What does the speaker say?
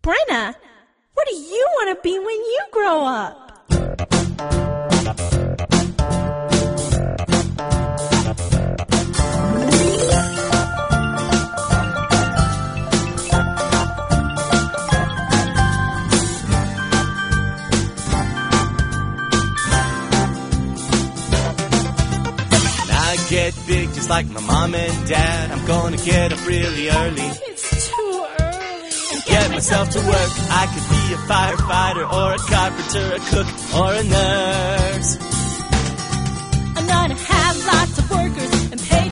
Brenna, what do you want to be when you grow up? Get big just like my mom and dad. I'm gonna get up really early. It's too early. Get myself to work. I could be a firefighter or a carpenter, a cook or a nurse. I'm gonna have lots of workers